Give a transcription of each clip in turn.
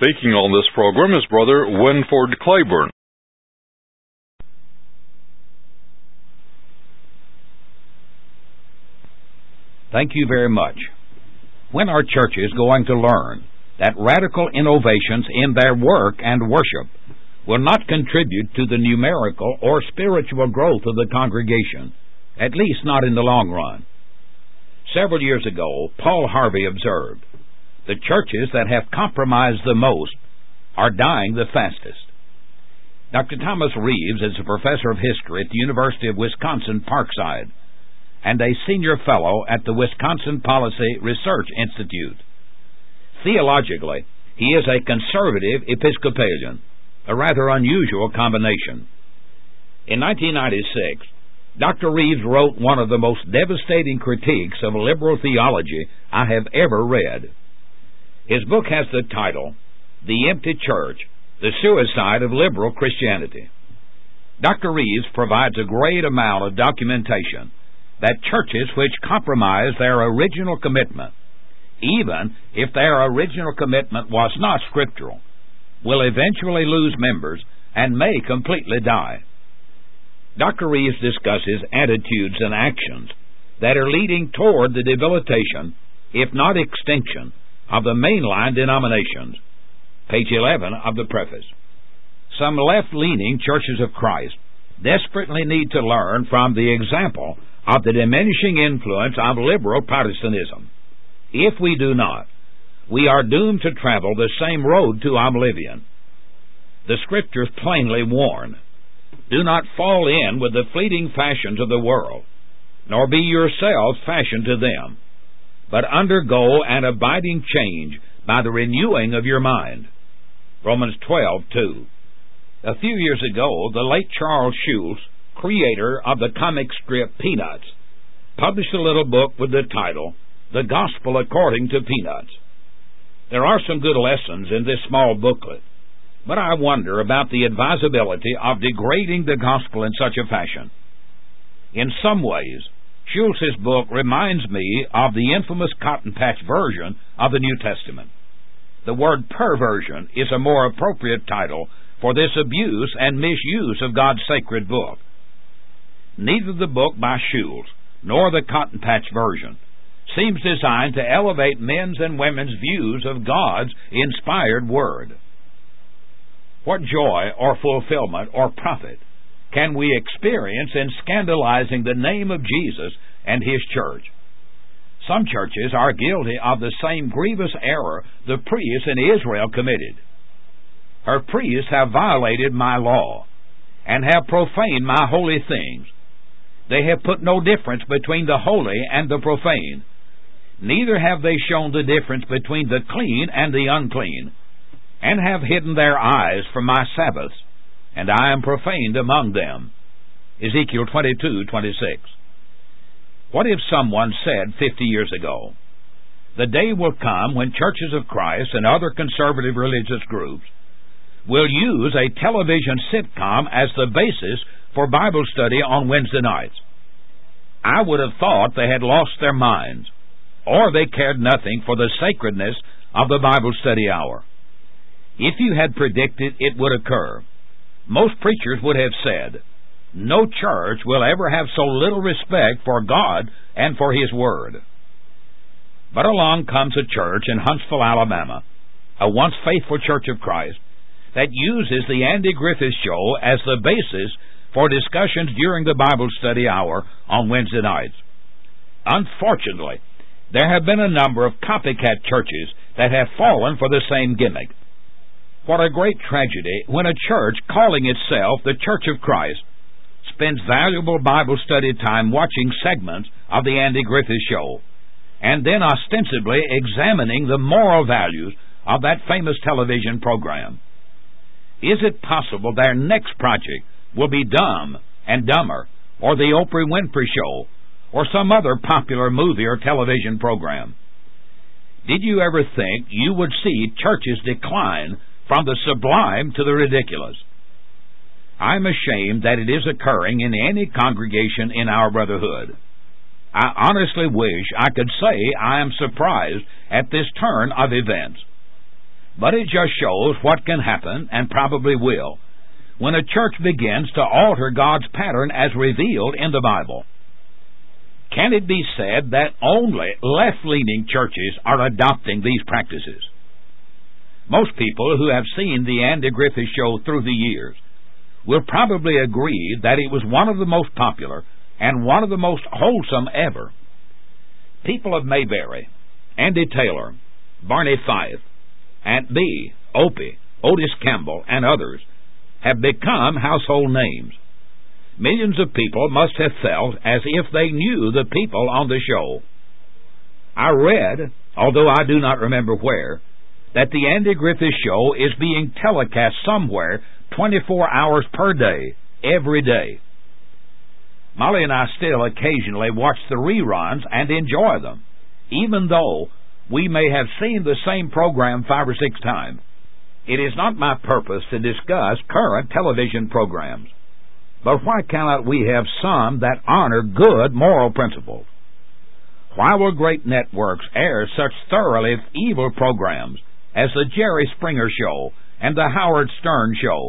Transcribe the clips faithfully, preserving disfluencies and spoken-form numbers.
Speaking on this program is Brother Winford Claiborne. Thank you very much. When are churches going to learn that radical innovations in their work and worship will not contribute to the numerical or spiritual growth of the congregation, at least not in the long run? Several years ago, Paul Harvey observed, "The churches that have compromised the most are dying the fastest." Doctor Thomas Reeves is a professor of history at the University of Wisconsin-Parkside and a senior fellow at the Wisconsin Policy Research Institute. Theologically, he is a conservative Episcopalian, a rather unusual combination. In nineteen ninety-six, Doctor Reeves wrote one of the most devastating critiques of liberal theology I have ever read. His book has the title, "The Empty Church, the Suicide of Liberal Christianity." Doctor Reeves provides a great amount of documentation that churches which compromise their original commitment, even if their original commitment was not scriptural, will eventually lose members and may completely die. Doctor Reeves discusses attitudes and actions that are leading toward the debilitation, if not extinction, of the mainline denominations. Page eleven of the preface. Some left-leaning churches of Christ desperately need to learn from the example of the diminishing influence of liberal Protestantism. If we do not, we are doomed to travel the same road to oblivion. The Scriptures plainly warn, "Do not fall in with the fleeting fashions of the world, nor be yourselves fashioned to them, but undergo an abiding change by the renewing of your mind." Romans twelve two. A few years ago, the late Charles Schulz, creator of the comic strip Peanuts, published a little book with the title, "The Gospel According to Peanuts." There are some good lessons in this small booklet, but I wonder about the advisability of degrading the gospel in such a fashion. In some ways, Schulz's book reminds me of the infamous Cotton Patch version of the New Testament. The word perversion is a more appropriate title for this abuse and misuse of God's sacred book. Neither the book by Schulz nor the Cotton Patch version seems designed to elevate men's and women's views of God's inspired Word. What joy or fulfillment or profit can we experience in scandalizing the name of Jesus and His church? Some churches are guilty of the same grievous error the priests in Israel committed. Her priests have violated my law and have profaned my holy things. They have put no difference between the holy and the profane. Neither have they shown the difference between the clean and the unclean, and have hidden their eyes from my Sabbaths, and I am profaned among them. Ezekiel twenty-two twenty-six. What if someone said fifty years ago, "The day will come when churches of Christ and other conservative religious groups will use a television sitcom as the basis for Bible study on Wednesday nights"? I would have thought they had lost their minds, or they cared nothing for the sacredness of the Bible study hour. If you had predicted it would occur, most preachers would have said, "No church will ever have so little respect for God and for His Word." But along comes a church in Huntsville, Alabama, a once faithful Church of Christ, that uses the Andy Griffith Show as the basis for discussions during the Bible study hour on Wednesday nights. Unfortunately, there have been a number of copycat churches that have fallen for the same gimmick. What a great tragedy when a church calling itself the Church of Christ spends valuable Bible study time watching segments of the Andy Griffith Show, and then ostensibly examining the moral values of that famous television program. Is it possible their next project will be Dumb and Dumber, or the Oprah Winfrey Show, or some other popular movie or television program? Did you ever think you would see churches decline from the sublime to the ridiculous? I'm ashamed that it is occurring in any congregation in our brotherhood. I honestly wish I could say I am surprised at this turn of events. but it just shows what can happen, and probably will, when a church begins to alter God's pattern as revealed in the Bible. Can it be said that only left-leaning churches are adopting these practices? Most people who have seen the Andy Griffith Show through the years will probably agree that it was one of the most popular and one of the most wholesome ever. People of Mayberry, Andy Taylor, Barney Fife, Aunt Bee, Opie, Otis Campbell, and others have become household names. Millions of people must have felt as if they knew the people on the show. I read, although I do not remember where, that the Andy Griffith Show is being telecast somewhere twenty-four hours per day, every day. Molly and I still occasionally watch the reruns and enjoy them, even though we may have seen the same program five or six times. It is not my purpose to discuss current television programs, but why cannot we have some that honor good moral principles? Why will great networks air such thoroughly evil programs as the Jerry Springer Show and the Howard Stern Show?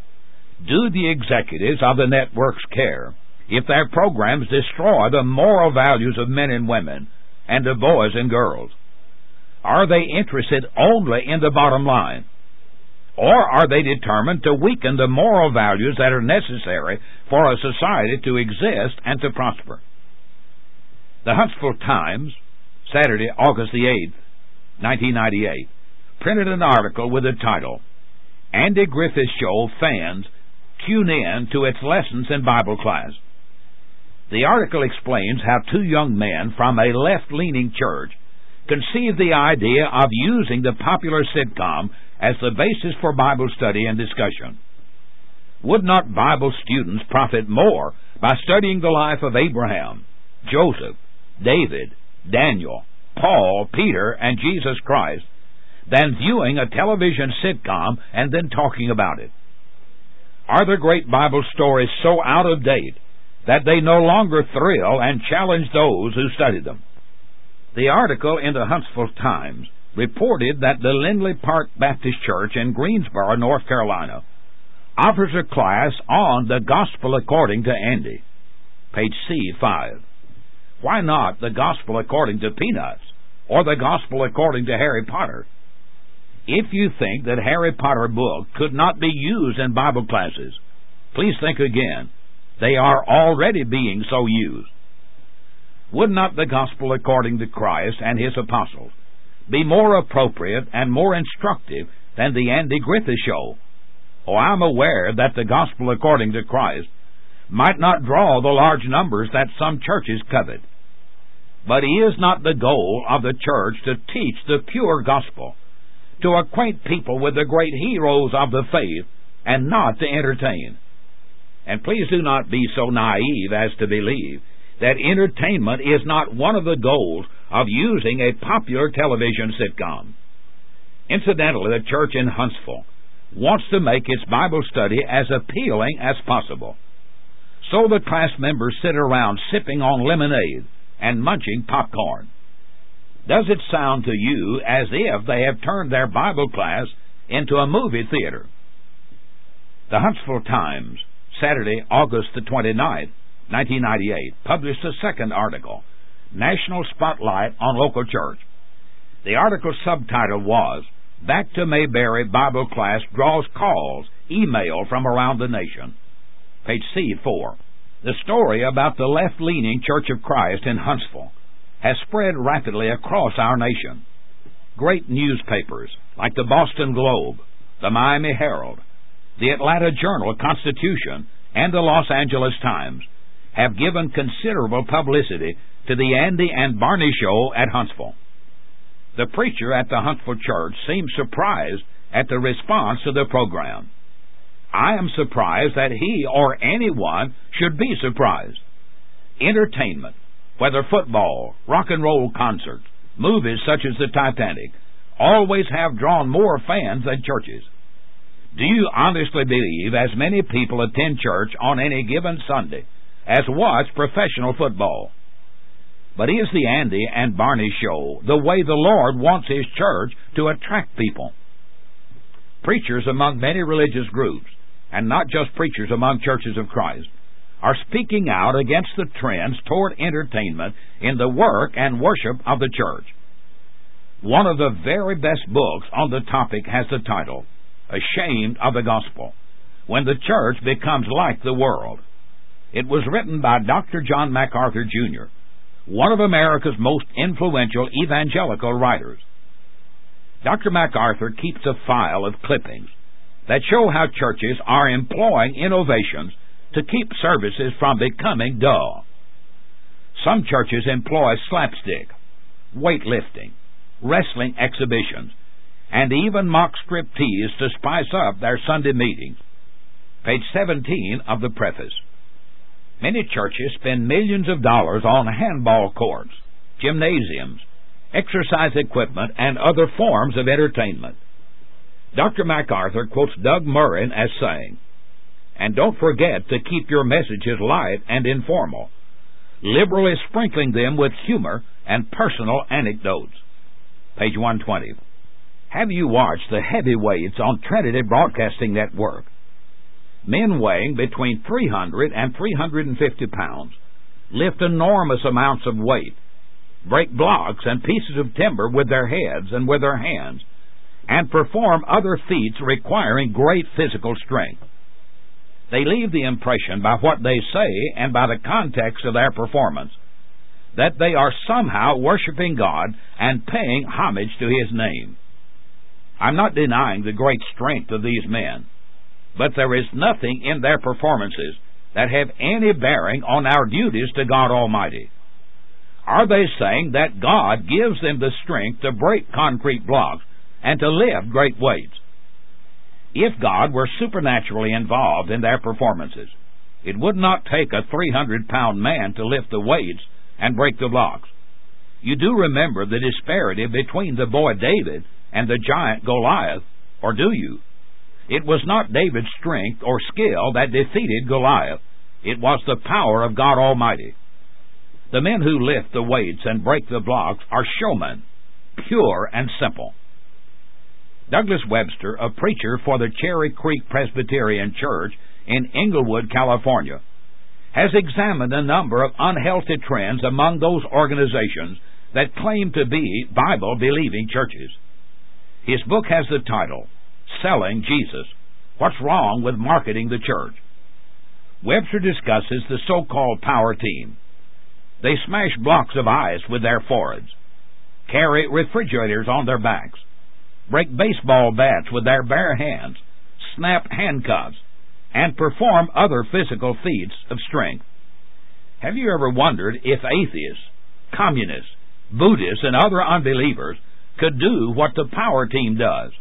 Do the executives of the networks care if their programs destroy the moral values of men and women and of boys and girls? Are they interested only in the bottom line? Or are they determined to weaken the moral values that are necessary for a society to exist and to prosper? The Huntsville Times, Saturday, August the eighth, nineteen ninety-eight, printed an article with the title, Andy Griffith Show Fans Tune In to Its Lessons in Bible Class. The article explains how two young men from a left-leaning church conceived the idea of using the popular sitcom as the basis for Bible study and discussion. Would not Bible students profit more by studying the life of Abraham, Joseph, David, Daniel, Paul, Peter, and Jesus Christ than viewing a television sitcom and then talking about it? Are the great Bible stories so out of date that they no longer thrill and challenge those who study them? The article in the Huntsville Times reported that the Lindley Park Baptist Church in Greensboro, North Carolina, offers a class on the Gospel according to Andy. Page C five. Why not the Gospel according to Peanuts or the Gospel according to Harry Potter? If you think that Harry Potter book could not be used in Bible classes, please think again. They are already being so used. Would not the Gospel according to Christ and His apostles be more appropriate and more instructive than the Andy Griffith Show? Oh, I'm aware that the Gospel according to Christ might not draw the large numbers that some churches covet. But it is not the goal of the church to teach the pure gospel, to acquaint people with the great heroes of the faith, and not to entertain. And please do not be so naive as to believe that entertainment is not one of the goals of using a popular television sitcom. Incidentally, the church in Huntsville wants to make its Bible study as appealing as possible. So the class members sit around sipping on lemonade and munching popcorn. Does it sound to you as if they have turned their Bible class into a movie theater? The Huntsville Times, Saturday, August the twenty-ninth, nineteen ninety-eight, published a second article, National Spotlight on Local Church. The article's subtitle was, Back to Mayberry Bible Class Draws Calls, Email from Around the Nation. Page C four. The story about the left-leaning Church of Christ in Huntsville has spread rapidly across our nation. Great newspapers like the Boston Globe, the Miami Herald, the Atlanta Journal-Constitution, and the Los Angeles Times have given considerable publicity to the Andy and Barney Show at Huntsville. The preacher at the Huntsville church seemed surprised at the response to the program. I am surprised that he or anyone should be surprised. Entertainment, whether football, rock and roll concerts, movies such as the Titanic, always have drawn more fans than churches. Do you honestly believe as many people attend church on any given Sunday as watch professional football? But is the Andy and Barney Show the way the Lord wants His church to attract people? Preachers among many religious groups, and not just preachers among churches of Christ, are speaking out against the trends toward entertainment in the work and worship of the church. One of the very best books on the topic has the title, Ashamed of the Gospel, When the Church Becomes Like the World. It was written by Doctor John MacArthur, Junior, one of America's most influential evangelical writers. Doctor MacArthur keeps a file of clippings that show how churches are employing innovations to keep services from becoming dull. Some churches employ slapstick, weightlifting, wrestling exhibitions, and even mock striptease to spice up their Sunday meetings. Page seventeen of the preface. Many churches spend millions of dollars on handball courts, gymnasiums, exercise equipment, and other forms of entertainment. Doctor MacArthur quotes Doug Murrin as saying, "And don't forget to keep your messages light and informal, liberally sprinkling them with humor and personal anecdotes." Page one twenty. Have you watched the heavyweights on Trinity Broadcasting Network? Men weighing between three hundred and three hundred fifty pounds lift enormous amounts of weight, break blocks and pieces of timber with their heads and with their hands, and perform other feats requiring great physical strength. They leave the impression by what they say and by the context of their performance that they are somehow worshiping God and paying homage to His name. I'm not denying the great strength of these men, but there is nothing in their performances that have any bearing on our duties to God Almighty. Are they saying that God gives them the strength to break concrete blocks and to lift great weights? If God were supernaturally involved in their performances, it would not take a three hundred pound man to lift the weights and break the blocks. You do remember the disparity between the boy David and the giant Goliath, or do you? It was not David's strength or skill that defeated Goliath. It was the power of God Almighty. The men who lift the weights and break the blocks are showmen, pure and simple. Douglas Webster, a preacher for the Cherry Creek Presbyterian Church in Inglewood, California, has examined a number of unhealthy trends among those organizations that claim to be Bible-believing churches. His book has the title, Selling Jesus, What's Wrong with Marketing the Church? Webster discusses the so-called power team. They smash blocks of ice with their foreheads, carry refrigerators on their backs, break baseball bats with their bare hands, snap handcuffs, and perform other physical feats of strength. Have you ever wondered if atheists, communists, Buddhists, and other unbelievers could do what the power team does?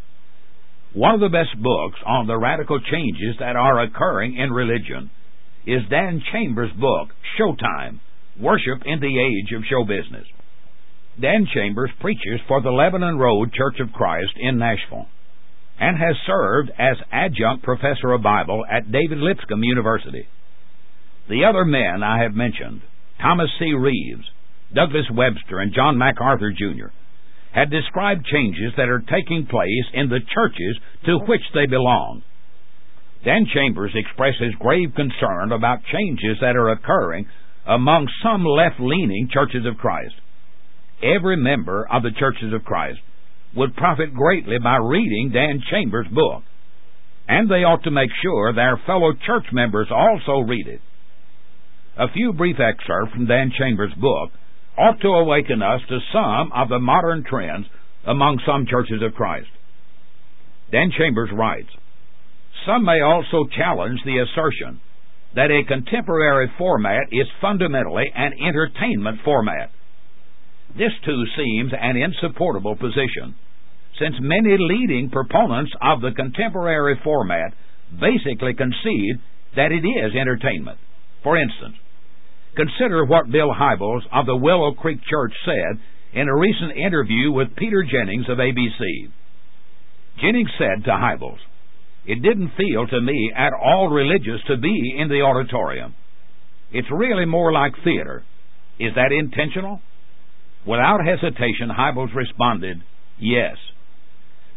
One of the best books on the radical changes that are occurring in religion is Dan Chambers' book, Showtime, Worship in the Age of Show Business. Dan Chambers preaches for the Lebanon Road Church of Christ in Nashville and has served as adjunct professor of Bible at David Lipscomb University. The other men I have mentioned, Thomas C. Reeves, Douglas Webster, and John MacArthur, Junior, had described changes that are taking place in the churches to which they belong. Dan Chambers expresses grave concern about changes that are occurring among some left-leaning churches of Christ. Every member of the churches of Christ would profit greatly by reading Dan Chambers' book, and they ought to make sure their fellow church members also read it. A few brief excerpts from Dan Chambers' book ought to awaken us to some of the modern trends among some churches of Christ. Dan Chambers writes, "Some may also challenge the assertion that a contemporary format is fundamentally an entertainment format. This, too, seems an insupportable position, since many leading proponents of the contemporary format basically concede that it is entertainment. For instance, consider what Bill Hybels of the Willow Creek Church said in a recent interview with Peter Jennings of A B C. Jennings said to Hybels, "It didn't feel to me at all religious to be in the auditorium. It's really more like theater. Is that intentional?" Without hesitation, Hybels responded, "Yes."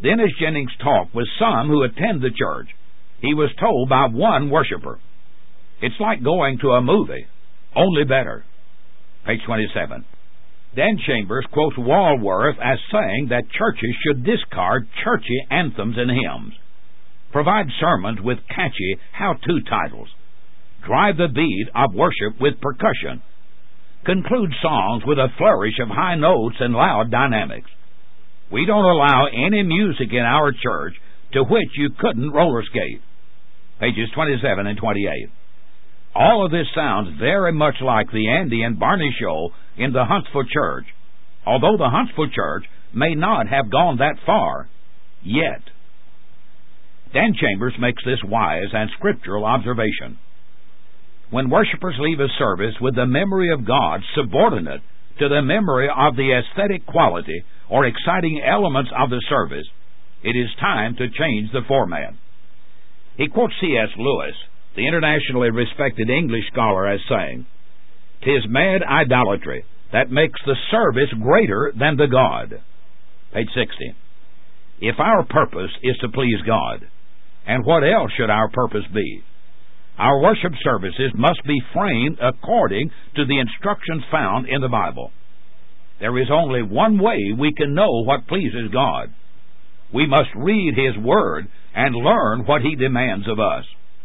Then as Jennings talked with some who attend the church, he was told by one worshiper, "It's like going to a movie, only better." Page twenty-seven. Dan Chambers quotes Walworth as saying that churches should discard churchy anthems and hymns, provide sermons with catchy how-to titles, drive the beat of worship with percussion, conclude songs with a flourish of high notes and loud dynamics. We don't allow any music in our church to which you couldn't roller skate. Pages twenty-seven and twenty-eight. All of this sounds very much like the Andy and Barney show in the Huntsville church, although the Huntsville church may not have gone that far yet. Dan Chambers makes this wise and scriptural observation. When worshipers leave a service with the memory of God subordinate to the memory of the aesthetic quality or exciting elements of the service, it is time to change the format. He quotes C S Lewis, the internationally respected English scholar, as saying, "'Tis mad idolatry that makes the service greater than the God." Page sixty. If our purpose is to please God, and what else should our purpose be? Our worship services must be framed according to the instructions found in the Bible. There is only one way we can know what pleases God. We must read His Word and learn what He demands of us.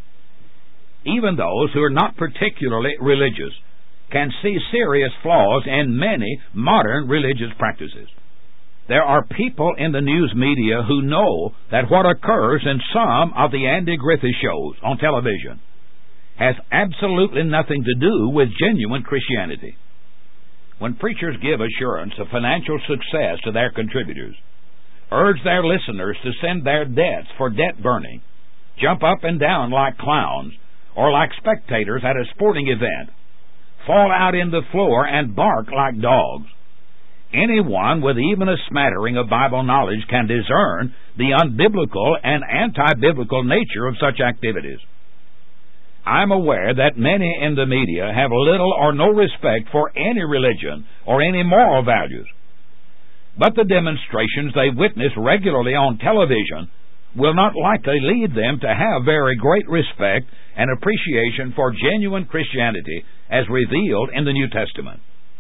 Even those who are not particularly religious can see serious flaws in many modern religious practices. There are people in the news media who know that what occurs in some of the Andy Griffith shows on television has absolutely nothing to do with genuine Christianity. When preachers give assurance of financial success to their contributors, urge their listeners to send their debts for debt burning, jump up and down like clowns, or like spectators at a sporting event, fall out in the floor and bark like dogs, anyone with even a smattering of Bible knowledge can discern the unbiblical and anti-biblical nature of such activities. I'm aware that many in the media have little or no respect for any religion or any moral values, but the demonstrations they witness regularly on television will not likely lead them to have very great respect and appreciation for genuine Christianity as revealed in the New Testament.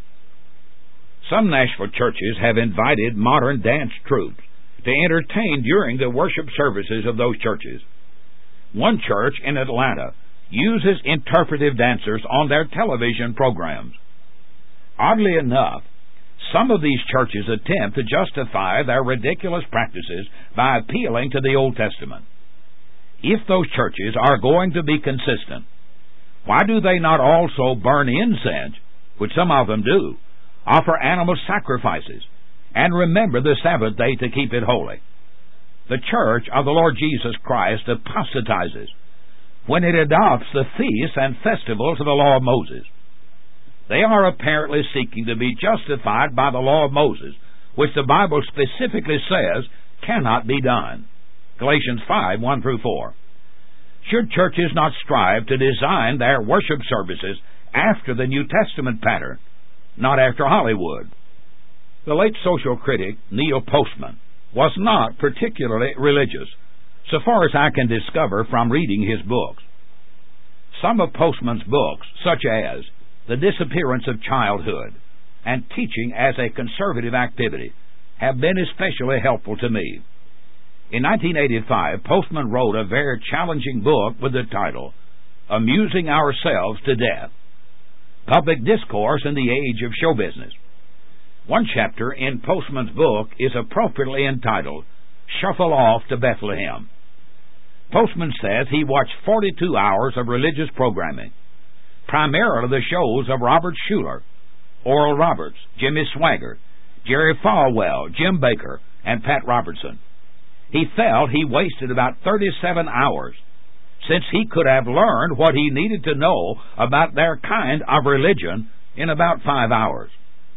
Some Nashville churches have invited modern dance troupes to entertain during the worship services of those churches. One church in Atlanta uses interpretive dancers on their television programs. Oddly enough, some of these churches attempt to justify their ridiculous practices by appealing to the Old Testament. If those churches are going to be consistent, why do they not also burn incense, which some of them do, offer animal sacrifices, and remember the Sabbath day to keep it holy? The Church of the Lord Jesus Christ apostatizes when it adopts the feasts and festivals of the law of Moses. They are apparently seeking to be justified by the law of Moses, which the Bible specifically says cannot be done. Galatians five, one through four. Should churches not strive to design their worship services after the New Testament pattern, not after Hollywood? The late social critic Neil Postman was not particularly religious, so far as I can discover from reading his books. Some of Postman's books, such as The Disappearance of Childhood and Teaching as a Conservative Activity, have been especially helpful to me. In nineteen eighty-five, Postman wrote a very challenging book with the title, Amusing Ourselves to Death, Public Discourse in the Age of Show Business. One chapter in Postman's book is appropriately entitled, Shuffle Off to Bethlehem. Postman says he watched forty-two hours of religious programming, primarily the shows of Robert Schuller, Oral Roberts, Jimmy Swaggart, Jerry Falwell, Jim Baker, and Pat Robertson. He felt he wasted about thirty-seven hours, since he could have learned what he needed to know about their kind of religion in about five hours.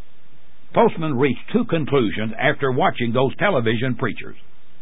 Postman reached two conclusions after watching those television preachers.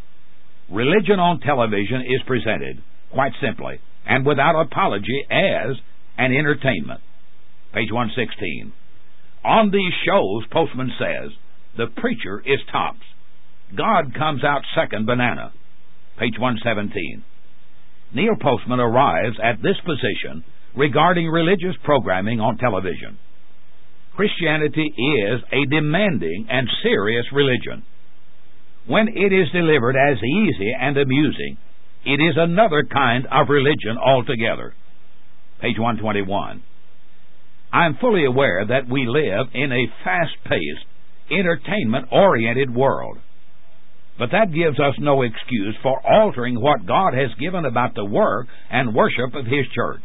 Religion on television is presented, quite simply, and without apology, as an entertainment. Page one sixteen. On these shows, Postman says, the preacher is tops. God comes out second banana. Page one seventeen. Neil Postman arrives at this position regarding religious programming on television. Christianity is a demanding and serious religion. When it is delivered as easy and amusing, it is another kind of religion altogether. Page one twenty-one. I am fully aware that we live in a fast-paced, entertainment-oriented world. But that gives us no excuse for altering what God has given about the work and worship of His church.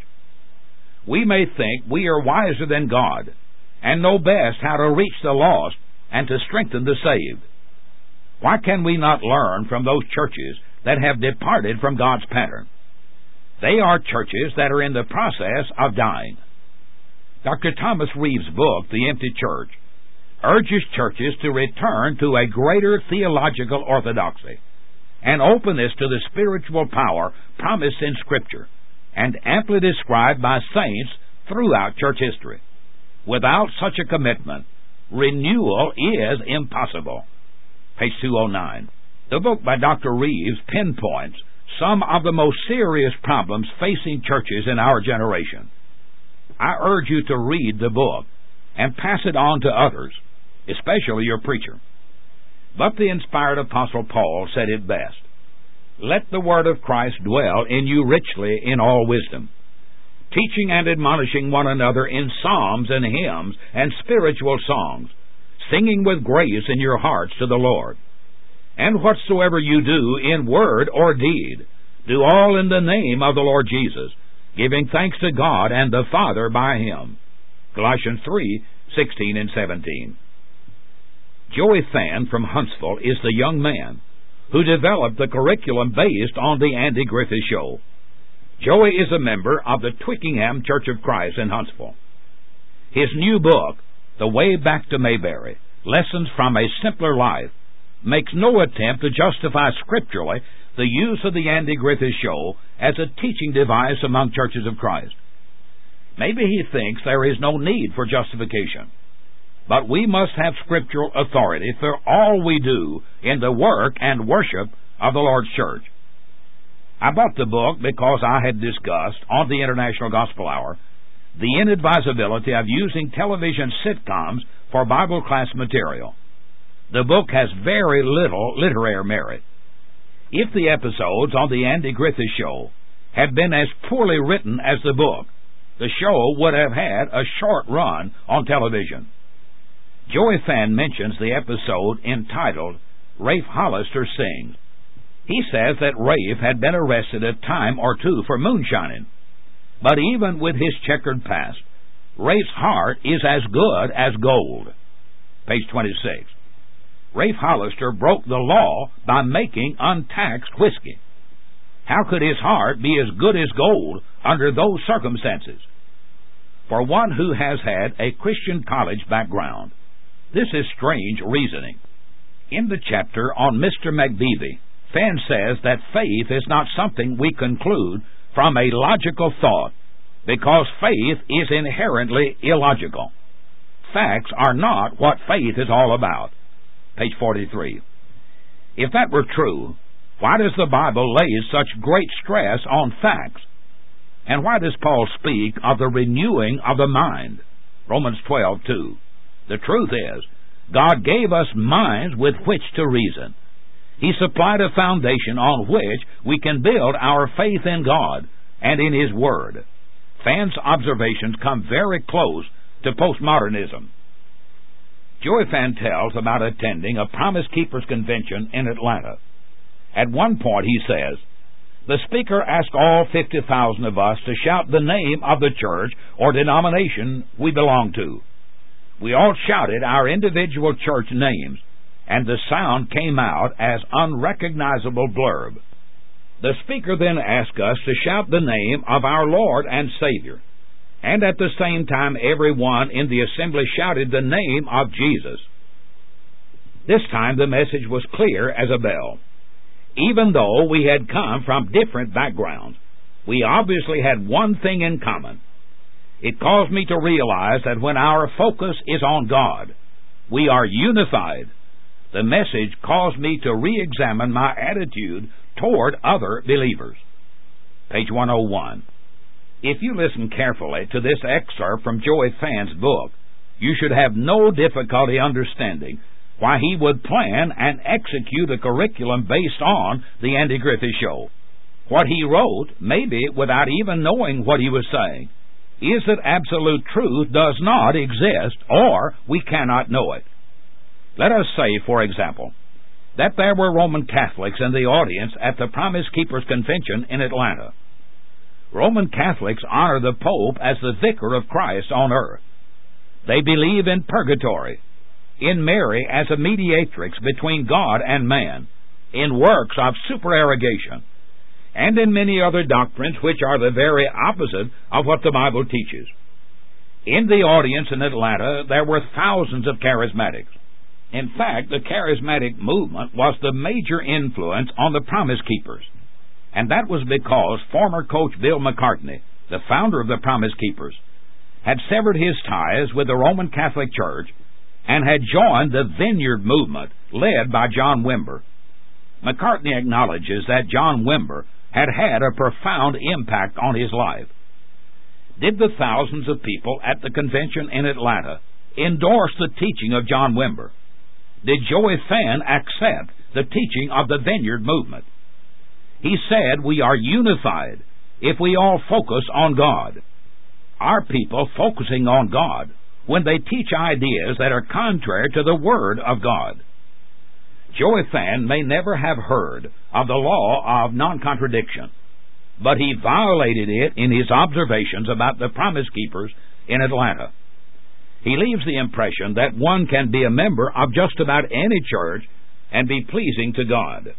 We may think we are wiser than God and know best how to reach the lost and to strengthen the saved. Why can we not learn from those churches that have departed from God's pattern? They are churches that are in the process of dying. Doctor Thomas Reeves' book, The Empty Church, urges churches to return to a greater theological orthodoxy and openness to the spiritual power promised in Scripture and amply described by saints throughout church history. Without such a commitment, renewal is impossible. Page two oh nine. The book by Doctor Reeves pinpoints some of the most serious problems facing churches in our generation. I urge you to read the book and pass it on to others, especially your preacher. But the inspired Apostle Paul said it best. Let the word of Christ dwell in you richly in all wisdom, teaching and admonishing one another in psalms and hymns and spiritual songs, singing with grace in your hearts to the Lord. And whatsoever you do in word or deed, do all in the name of the Lord Jesus, giving thanks to God and the Father by Him. Colossians three, sixteen and seventeen. Joey Fan from Huntsville is the young man who developed the curriculum based on the Andy Griffith Show. Joey is a member of the Twickenham Church of Christ in Huntsville. His new book, The Way Back to Mayberry, Lessons from a Simpler Life, makes no attempt to justify scripturally the use of the Andy Griffith Show as a teaching device among churches of Christ. Maybe he thinks there is no need for justification, but we must have scriptural authority for all we do in the work and worship of the Lord's church. I bought the book because I had discussed on the International Gospel Hour the inadvisability of using television sitcoms for Bible class material. The book has very little literary merit. If the episodes on the Andy Griffith Show had been as poorly written as the book, the show would have had a short run on television. Joey Fan mentions the episode entitled Rafe Hollister Sings. He says that Rafe had been arrested a time or two for moonshining, but even with his checkered past, Rafe's heart is as good as gold. Page twenty-six. Rafe Hollister broke the law by making untaxed whiskey. How could his heart be as good as gold under those circumstances? For one who has had a Christian college background, this is strange reasoning. In the chapter on Mister McBeevy, Fan says that faith is not something we conclude from a logical thought, because faith is inherently illogical. Facts are not what faith is all about. Page forty-three. If that were true, why does the Bible lay such great stress on facts? And why does Paul speak of the renewing of the mind? Romans twelve, two. The truth is, God gave us minds with which to reason. He supplied a foundation on which we can build our faith in God and in His Word. Fan's observations come very close to postmodernism. Joey Fan tells about attending a Promise Keepers convention in Atlanta. At one point he says, the speaker asked all fifty thousand of us to shout the name of the church or denomination we belong to. We all shouted our individual church names, and the sound came out as unrecognizable blurb. The speaker then asked us to shout the name of our Lord and Savior, and at the same time everyone in the assembly shouted the name of Jesus. This time the message was clear as a bell. Even though we had come from different backgrounds, we obviously had one thing in common. It caused me to realize that when our focus is on God, we are unified. the message caused me to re-examine my attitude toward other believers. Page one oh one. If you listen carefully to this excerpt from Joey Fann's book, you should have no difficulty understanding why he would plan and execute a curriculum based on the Andy Griffith Show. What he wrote, maybe without even knowing what he was saying, is that absolute truth does not exist, or we cannot know it. Let us say, for example, that there were Roman Catholics in the audience at the Promise Keepers Convention in Atlanta. Roman Catholics honor the Pope as the vicar of Christ on earth. They believe in purgatory, in Mary as a mediatrix between God and man, in works of supererogation, and in many other doctrines which are the very opposite of what the Bible teaches. In the audience in Atlanta, there were thousands of charismatics. In fact, the charismatic movement was the major influence on the Promise Keepers, and that was because former coach Bill McCartney, the founder of the Promise Keepers, had severed his ties with the Roman Catholic Church and had joined the Vineyard movement led by John Wimber. McCartney acknowledges that John Wimber had had a profound impact on his life. Did the thousands of people at the convention in Atlanta endorse the teaching of John Wimber? Did Joey Fann accept the teaching of the Vineyard movement? He said we are unified if we all focus on God. Our people focusing on God when they teach ideas that are contrary to the Word of God. Joey Fann may never have heard of the law of non-contradiction, but he violated it in his observations about the Promise Keepers in Atlanta. He leaves the impression that one can be a member of just about any church and be pleasing to God.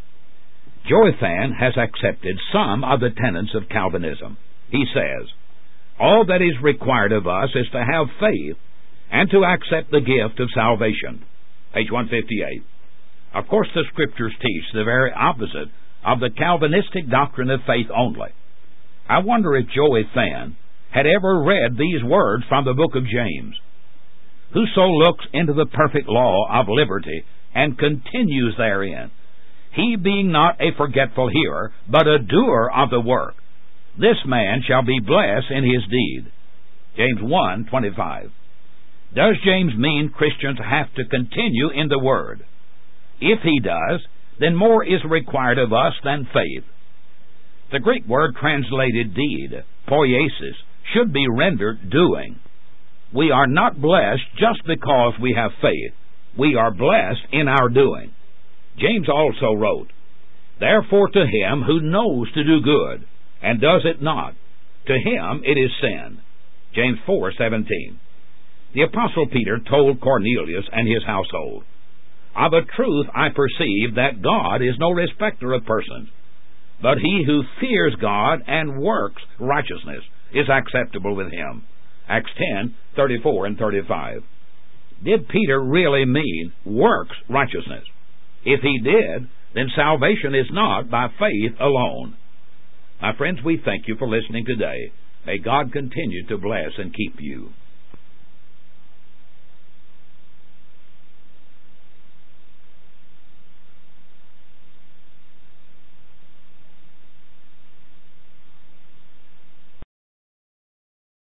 Joey Fann has accepted some of the tenets of Calvinism. He says, all that is required of us is to have faith and to accept the gift of salvation. Page one fifty-eight. Of course, the Scriptures teach the very opposite of the Calvinistic doctrine of faith only. I wonder if Joey Fann had ever read these words from the book of James. Whoso looks into the perfect law of liberty and continues therein, he being not a forgetful hearer, but a doer of the work, this man shall be blessed in his deed. James one twenty-five. Does James mean Christians have to continue in the Word? If he does, then more is required of us than faith. The Greek word translated deed, poiesis, should be rendered doing. We are not blessed just because we have faith. We are blessed in our doing. James also wrote, therefore to him who knows to do good, and does it not, to him it is sin. James four seventeen. The Apostle Peter told Cornelius and his household, of a truth I perceive that God is no respecter of persons, but he who fears God and works righteousness is acceptable with him. Acts ten thirty-four and thirty-five. Did Peter really mean works righteousness? If he did, then salvation is not by faith alone. My friends, we thank you for listening today. May God continue to bless and keep you.